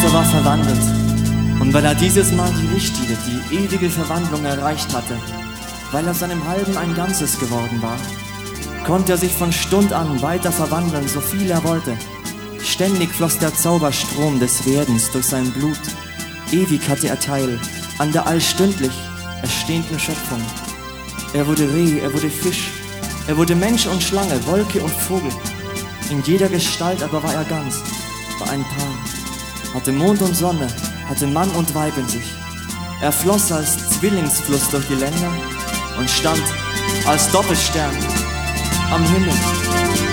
Vater war verwandelt. Und weil er dieses Mal die richtige, die ewige Verwandlung erreicht hatte, weil aus seinem Halben ein Ganzes geworden war, konnte er sich von Stund an weiter verwandeln, so viel er wollte. Ständig floss der Zauberstrom des Werdens durch sein Blut. Ewig hatte er Teil an der allstündlich erstehenden Schöpfung. Er wurde Reh, er wurde Fisch, er wurde Mensch und Schlange, Wolke und Vogel. In jeder Gestalt aber war er ganz, war ein Paar, hatte Mond und Sonne, hatte Mann und Weib in sich. Er floss als Zwillingsfluss durch die Länder und stand als Doppelstern am Himmel.